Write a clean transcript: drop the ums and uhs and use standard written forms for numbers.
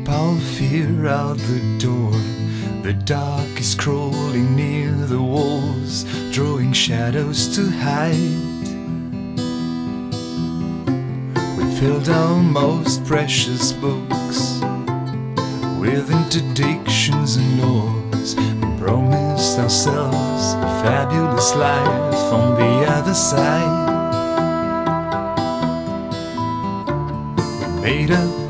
keep our fear out the door. The dark is crawling near the walls, drawing shadows to hide. We filled our most precious books with interdictions and laws, and promised ourselves a fabulous life on the other side. We made up